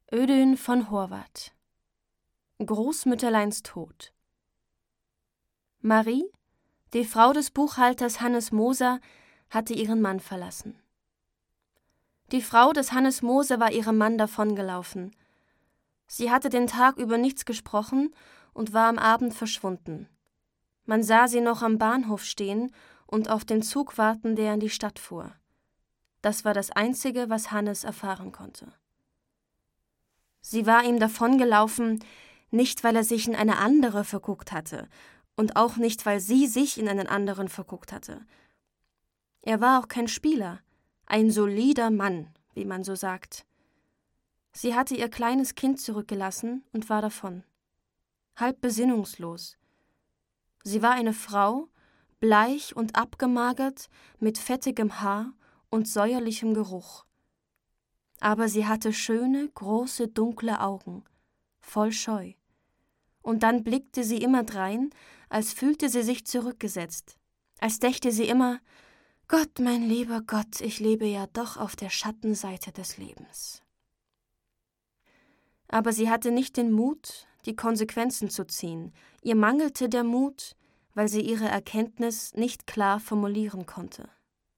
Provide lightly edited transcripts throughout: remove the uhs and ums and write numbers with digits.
Ödön von Horvath. Großmütterleins Tod. Marie, die Frau des Buchhalters Hannes Moser, hatte ihren Mann verlassen. Die Frau des Hannes Moser war ihrem Mann davongelaufen. Sie hatte den Tag über nichts gesprochen und war am Abend verschwunden. Man sah sie noch am Bahnhof stehen und auf den Zug warten, der in die Stadt fuhr. Das war das Einzige, was Hannes erfahren konnte. Sie war ihm davongelaufen, nicht weil er sich in eine andere verguckt hatte und auch nicht, weil sie sich in einen anderen verguckt hatte. Er war auch kein Spieler, ein solider Mann, wie man so sagt. Sie hatte ihr kleines Kind zurückgelassen und war davon. Halb besinnungslos. Sie war eine Frau, bleich und abgemagert, mit fettigem Haar und säuerlichem Geruch. Aber sie hatte schöne, große, dunkle Augen, voll Scheu. Und dann blickte sie immer drein, als fühlte sie sich zurückgesetzt, als dächte sie immer: Gott, mein lieber Gott, ich lebe ja doch auf der Schattenseite des Lebens. Aber sie hatte nicht den Mut, die Konsequenzen zu ziehen. Ihr mangelte der Mut, weil sie ihre Erkenntnis nicht klar formulieren konnte.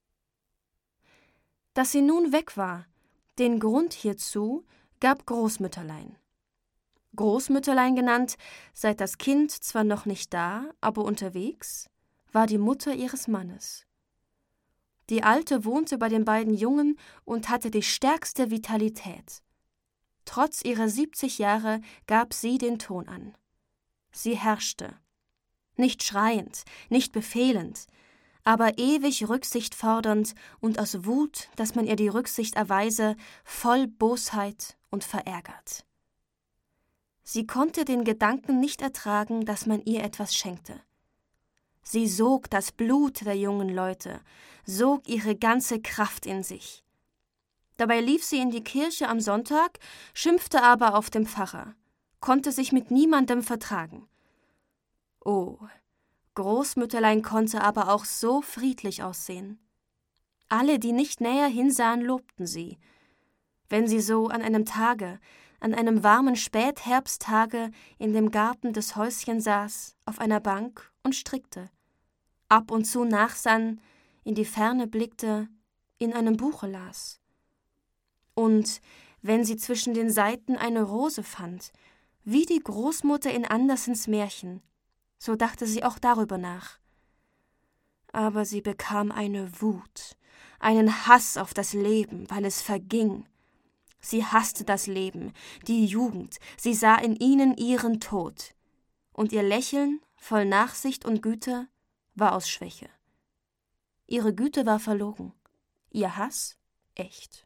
Dass sie nun weg war, den Grund hierzu gab Großmütterlein. Großmütterlein genannt, seit das Kind zwar noch nicht da, aber unterwegs, war die Mutter ihres Mannes. Die Alte wohnte bei den beiden Jungen und hatte die stärkste Vitalität. Trotz ihrer 70 Jahre gab sie den Ton an. Sie herrschte. Nicht schreiend, nicht befehlend, aber ewig Rücksicht fordernd und aus Wut, dass man ihr die Rücksicht erweise, voll Bosheit und verärgert. Sie konnte den Gedanken nicht ertragen, dass man ihr etwas schenkte. Sie sog das Blut der jungen Leute, sog ihre ganze Kraft in sich. Dabei lief sie in die Kirche am Sonntag, schimpfte aber auf den Pfarrer, konnte sich mit niemandem vertragen. Oh, Großmütterlein konnte aber auch so friedlich aussehen. Alle, die nicht näher hinsahen, lobten sie. Wenn sie so an einem Tage, an einem warmen Spätherbsttage in dem Garten des Häuschen saß, auf einer Bank und strickte, ab und zu nachsann, in die Ferne blickte, in einem Buche las. Und wenn sie zwischen den Seiten eine Rose fand, wie die Großmutter in Andersens Märchen, so dachte sie auch darüber nach. Aber sie bekam eine Wut, einen Hass auf das Leben, weil es verging. Sie hasste das Leben, die Jugend, sie sah in ihnen ihren Tod. Und ihr Lächeln, voll Nachsicht und Güte, war aus Schwäche. Ihre Güte war verlogen, ihr Hass echt.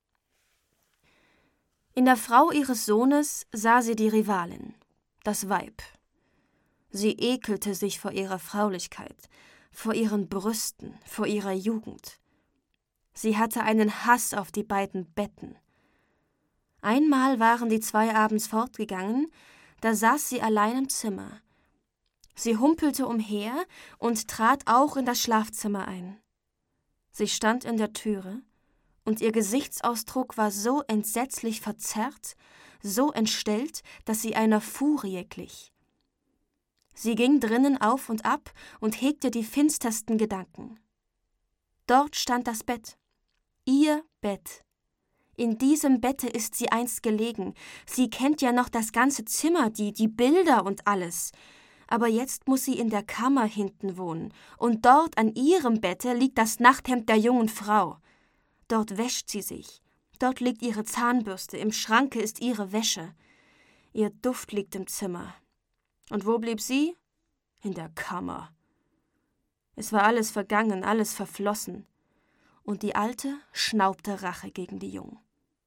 In der Frau ihres Sohnes sah sie die Rivalin, das Weib. Sie ekelte sich vor ihrer Fraulichkeit, vor ihren Brüsten, vor ihrer Jugend. Sie hatte einen Hass auf die beiden Betten. Einmal waren die zwei abends fortgegangen, da saß sie allein im Zimmer. Sie humpelte umher und trat auch in das Schlafzimmer ein. Sie stand in der Türe, und ihr Gesichtsausdruck war so entsetzlich verzerrt, so entstellt, dass sie einer Furie glich. Sie ging drinnen auf und ab und hegte die finstersten Gedanken. Dort stand das Bett, ihr Bett. In diesem Bette ist sie einst gelegen. Sie kennt ja noch das ganze Zimmer, die Bilder und alles. Aber jetzt muss sie in der Kammer hinten wohnen. Und dort an ihrem Bette liegt das Nachthemd der jungen Frau. Dort wäscht sie sich. Dort liegt ihre Zahnbürste. Im Schranke ist ihre Wäsche. Ihr Duft liegt im Zimmer. Und wo blieb sie? In der Kammer. Es war alles vergangen, alles verflossen. Und die Alte schnaubte Rache gegen die Jungen.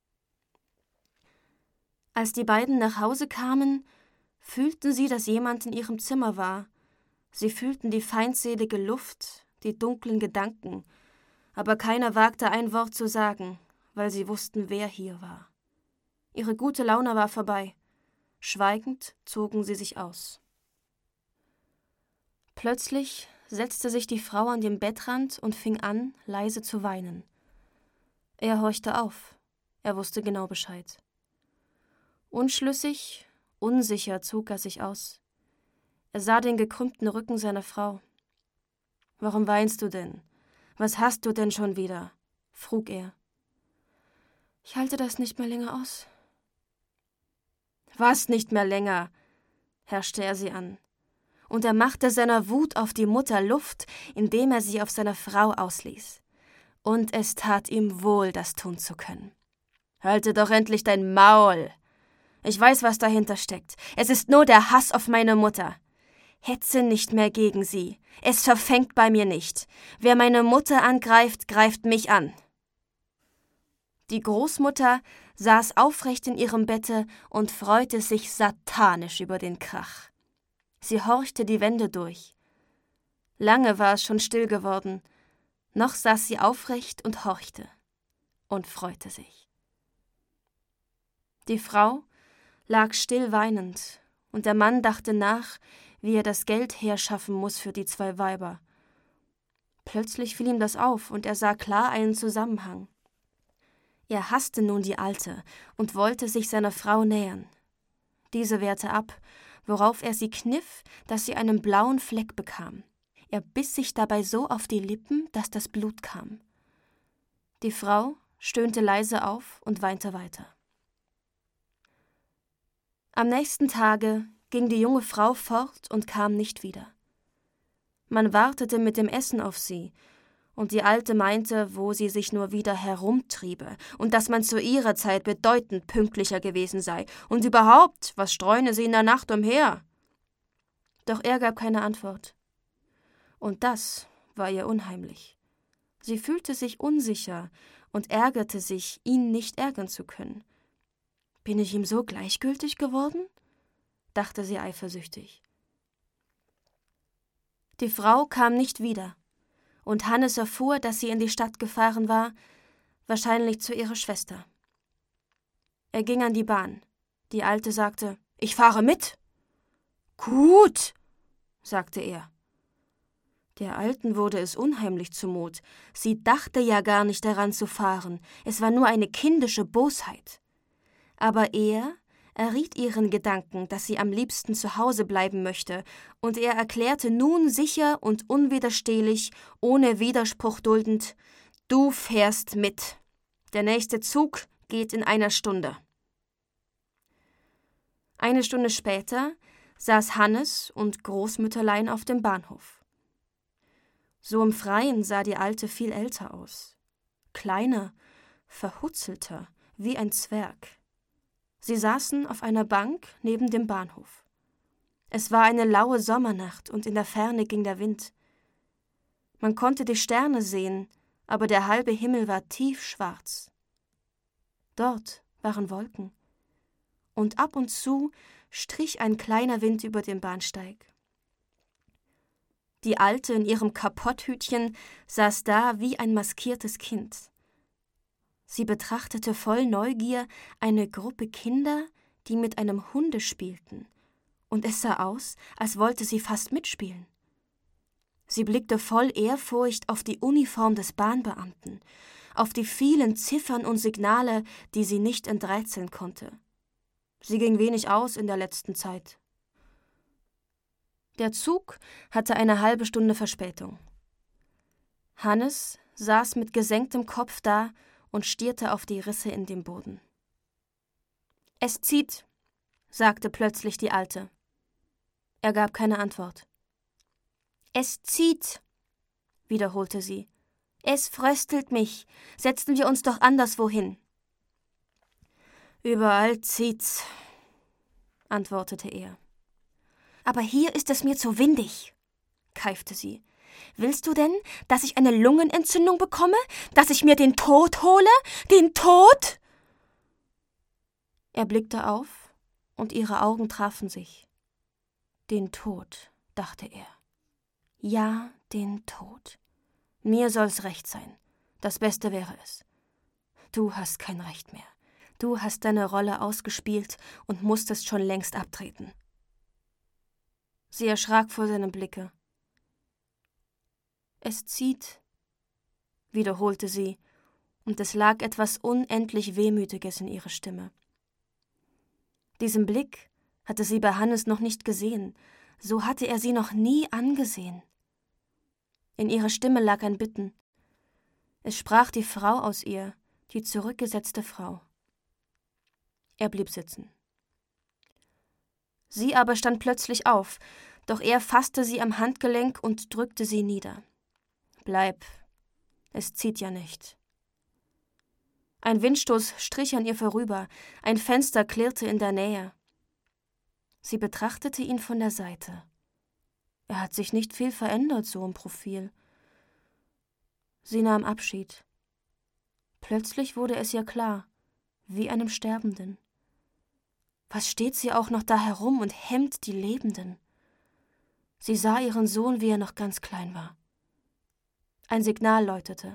Als die beiden nach Hause kamen, fühlten sie, dass jemand in ihrem Zimmer war. Sie fühlten die feindselige Luft, die dunklen Gedanken, aber keiner wagte ein Wort zu sagen, weil sie wussten, wer hier war. Ihre gute Laune war vorbei. Schweigend zogen sie sich aus. Plötzlich setzte sich die Frau an den Bettrand und fing an, leise zu weinen. Er horchte auf. Er wusste genau Bescheid. Unschlüssig, unsicher zog er sich aus. Er sah den gekrümmten Rücken seiner Frau. »Warum weinst du denn? Was hast du denn schon wieder?« frug er. »Ich halte das nicht mehr länger aus.« »Was nicht mehr länger?« herrschte er sie an. Und er machte seiner Wut auf die Mutter Luft, indem er sie auf seine Frau ausließ. Und es tat ihm wohl, das tun zu können. »Halte doch endlich dein Maul! Ich weiß, was dahinter steckt. Es ist nur der Hass auf meine Mutter. Hetze nicht mehr gegen sie. Es verfängt bei mir nicht. Wer meine Mutter angreift, greift mich an.« Die Großmutter saß aufrecht in ihrem Bette und freute sich satanisch über den Krach. Sie horchte die Wände durch. Lange war es schon still geworden, noch saß sie aufrecht und horchte und freute sich. Die Frau lag still weinend, und der Mann dachte nach, wie er das Geld herschaffen muss für die 2 Weiber. Plötzlich fiel ihm das auf, und er sah klar einen Zusammenhang. Er hasste nun die Alte und wollte sich seiner Frau nähern. Diese wehrte ab, worauf er sie kniff, dass sie einen blauen Fleck bekam. Er biss sich dabei so auf die Lippen, dass das Blut kam. Die Frau stöhnte leise auf und weinte weiter. Am nächsten Tage ging die junge Frau fort und kam nicht wieder. Man wartete mit dem Essen auf sie, und die Alte meinte, wo sie sich nur wieder herumtriebe und dass man zu ihrer Zeit bedeutend pünktlicher gewesen sei und überhaupt, was streune sie in der Nacht umher? Doch er gab keine Antwort. Und das war ihr unheimlich. Sie fühlte sich unsicher und ärgerte sich, ihn nicht ärgern zu können. »Bin ich ihm so gleichgültig geworden?« dachte sie eifersüchtig. Die Frau kam nicht wieder, und Hannes erfuhr, dass sie in die Stadt gefahren war, wahrscheinlich zu ihrer Schwester. Er ging an die Bahn. Die Alte sagte, »Ich fahre mit.« »Gut«, sagte er. Der Alten wurde es unheimlich zumut. Sie dachte ja gar nicht daran zu fahren. Es war nur eine kindische Bosheit. Aber er erriet ihren Gedanken, dass sie am liebsten zu Hause bleiben möchte, und er erklärte nun sicher und unwiderstehlich, ohne Widerspruch duldend, »Du fährst mit. Der nächste Zug geht in 1 Stunde.« 1 Stunde später saß Hannes und Großmütterlein auf dem Bahnhof. So im Freien sah die Alte viel älter aus. Kleiner, verhutzelter, wie ein Zwerg. Sie saßen auf einer Bank neben dem Bahnhof. Es war eine laue Sommernacht und in der Ferne ging der Wind. Man konnte die Sterne sehen, aber der halbe Himmel war tiefschwarz. Dort waren Wolken. Und ab und zu strich ein kleiner Wind über den Bahnsteig. Die Alte in ihrem Kapotthütchen saß da wie ein maskiertes Kind. Sie betrachtete voll Neugier eine Gruppe Kinder, die mit einem Hunde spielten, und es sah aus, als wollte sie fast mitspielen. Sie blickte voll Ehrfurcht auf die Uniform des Bahnbeamten, auf die vielen Ziffern und Signale, die sie nicht enträtseln konnte. Sie ging wenig aus in der letzten Zeit. Der Zug hatte eine halbe Stunde Verspätung. Hannes saß mit gesenktem Kopf da und stierte auf die Risse in dem Boden. »Es zieht«, sagte plötzlich die Alte. Er gab keine Antwort. »Es zieht«, wiederholte sie. »Es fröstelt mich. Setzen wir uns doch anderswo hin.« »Überall zieht's«, antwortete er. »Aber hier ist es mir zu windig«, keifte sie. »Willst du denn, dass ich eine Lungenentzündung bekomme? Dass ich mir den Tod hole? Den Tod?« Er blickte auf, und ihre Augen trafen sich. »Den Tod«, dachte er. »Ja, den Tod. Mir soll's recht sein. Das Beste wäre es. Du hast kein Recht mehr. Du hast deine Rolle ausgespielt und musstest schon längst abtreten.« Sie erschrak vor seinem Blicke. »Es zieht«, wiederholte sie, und es lag etwas unendlich Wehmütiges in ihrer Stimme. Diesen Blick hatte sie bei Hannes noch nicht gesehen, so hatte er sie noch nie angesehen. In ihrer Stimme lag ein Bitten. Es sprach die Frau aus ihr, die zurückgesetzte Frau. Er blieb sitzen. Sie aber stand plötzlich auf, doch er fasste sie am Handgelenk und drückte sie nieder. »Bleib, es zieht ja nicht.« Ein Windstoß strich an ihr vorüber, ein Fenster klirrte in der Nähe. Sie betrachtete ihn von der Seite. Er hat sich nicht viel verändert, so im Profil. Sie nahm Abschied. Plötzlich wurde es ihr klar, wie einem Sterbenden. Was steht sie auch noch da herum und hemmt die Lebenden? Sie sah ihren Sohn, wie er noch ganz klein war. Ein Signal läutete.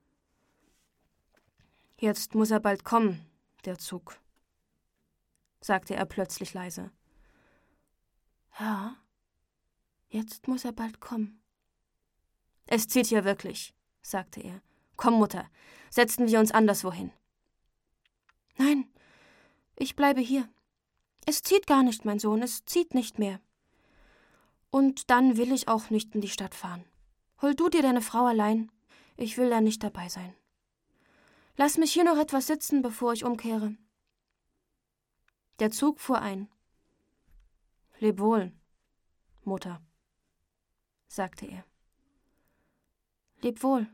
»Jetzt muss er bald kommen, der Zug«, sagte er plötzlich leise. »Ja, jetzt muss er bald kommen.« »Es zieht hier wirklich«, sagte er. »Komm, Mutter, setzen wir uns anderswohin.« »Nein, ich bleibe hier. Es zieht gar nicht, mein Sohn, es zieht nicht mehr. Und dann will ich auch nicht in die Stadt fahren. Hol du dir deine Frau allein, ich will da nicht dabei sein. Lass mich hier noch etwas sitzen, bevor ich umkehre.« Der Zug fuhr ein. »Leb wohl, Mutter«, sagte er. »Leb wohl.«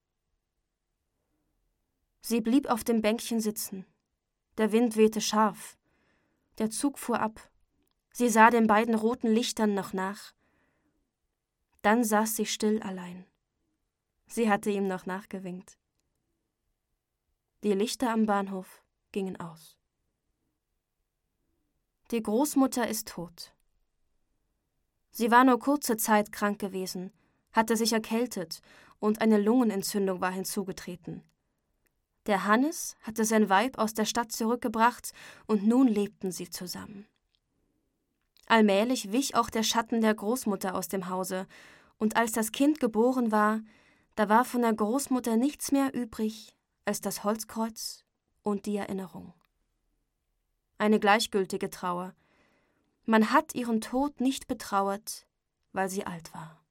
Sie blieb auf dem Bänkchen sitzen. Der Wind wehte scharf. Der Zug fuhr ab. Sie sah den beiden roten Lichtern noch nach. Dann saß sie still allein. Sie hatte ihm noch nachgewinkt. Die Lichter am Bahnhof gingen aus. Die Großmutter ist tot. Sie war nur kurze Zeit krank gewesen, hatte sich erkältet und eine Lungenentzündung war hinzugetreten. Der Hannes hatte sein Weib aus der Stadt zurückgebracht und nun lebten sie zusammen. Allmählich wich auch der Schatten der Großmutter aus dem Hause, und als das Kind geboren war, da war von der Großmutter nichts mehr übrig als das Holzkreuz und die Erinnerung. Eine gleichgültige Trauer. Man hat ihren Tod nicht betrauert, weil sie alt war.